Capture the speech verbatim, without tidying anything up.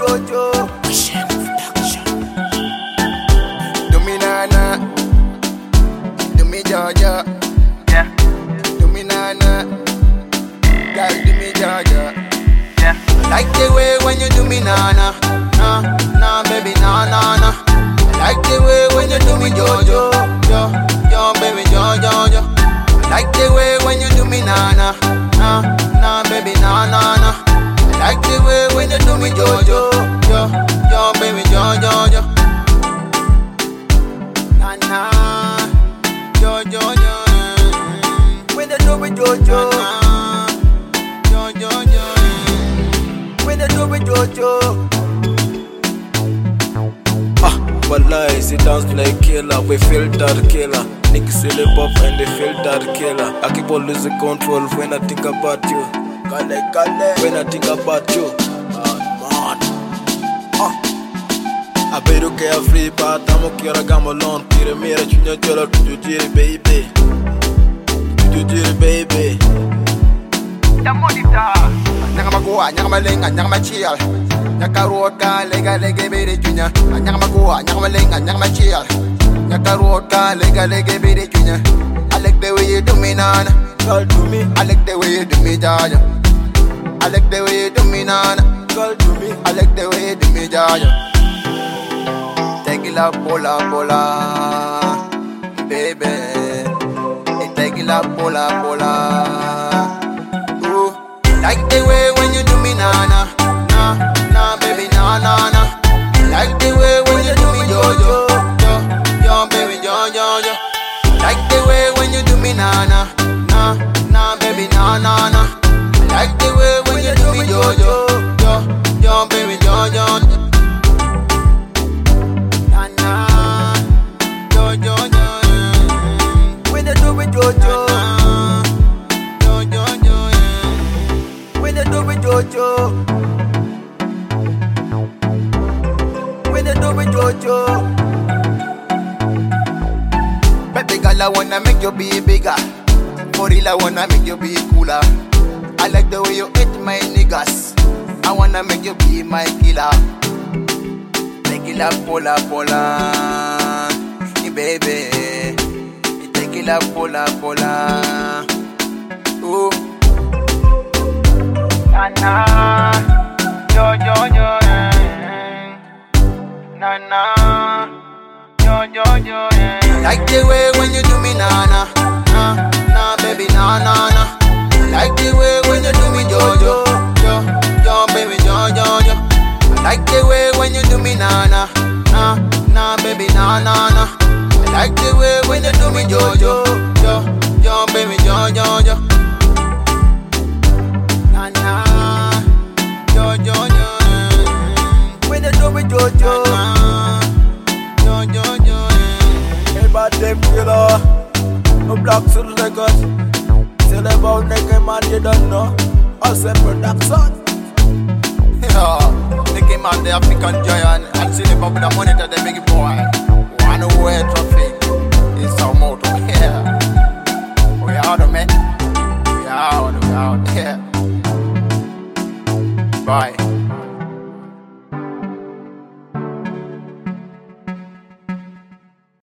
Jojo. Do me nana, do me Georgia, Yeah, do me nana, girl do me Georgia. yeah. I like the way when you do me nana, nah, nah baby nah nah nah. I like the way when you do me Jojo, yo, yo baby jo jo jo. I like the way when you do me nana, nah, nah baby nah nah nah. I like the way when you do me Jojo, yo, yo baby jo jo jo. Nah nah, jo jo jo. When you do me Jojo, jo jo jo. When you do me Jojo. Ah, wallahi, she dance like killer, we feel that killer. Niggas silly pop and they feel that killer. I keep on losing control when I think about you. Kale, kale. When I think about you, ah man. Ah, I bet you care free, but I'm okay. I got my lawn. Tire mera chunya chola tuju jiri baby, tuju jiri baby. Yamonita. Nyanga magoa, nyanga malenga, nyanga machial. Nyaka roka, lega lega bere junya. Nyanga magoa, nyanga malenga, nyanga machial. Nyaka roka, lega lega bere junya. I like the way you do me nana, Girl, do me, I like the way you do me jaja. I like the way you do me nana, girl, do me. I like the way you do me jaja. Tequila pola pola, baby. Tequila pola pola. Ooh, like the way when you do me nana, nah, nah baby nah nah nah. Like the way when you do me Jojo, yo, yo baby jo jo jo. Like the way when you do me nana, nah, nah baby nah nah nah. Like the way when you do me Jojo, yo, yo baby jo jo. Nah nah, jo jo jo. When you do me Jojo, jo jo jo. When you do me Jojo, when you do me Jojo. Baby girl, I wanna make you be bigger. For real, I wanna make you be cooler. I like the way you hit my niggas. I wanna make you be my killer. Tequila pola pola, hey baby. Tequila pola pola. Ooh. Nana, yo yo yo, nana, yo yo yo. Like the way when you do me nana, nah, nah baby nah nah nah. Like the way when you do me Jojo, yo, yo baby jo jo jo. Like the way when you do me nana, nah, nah baby nah nah nah. Like the way when you do me Jojo, yo, yo baby jo jo jo. Nah nah, jo jo jo. When you do me Jojo, jo jo jo. Hey, bad them killer, no black to the record. Tell about nigga man, you don't know. Awesome production. Yeah, Nicky Man, the African giant, and see the popular monitor, the big boy. One way traffic is our motto. Yeah, we out of man. We out, we out. Yeah, bye.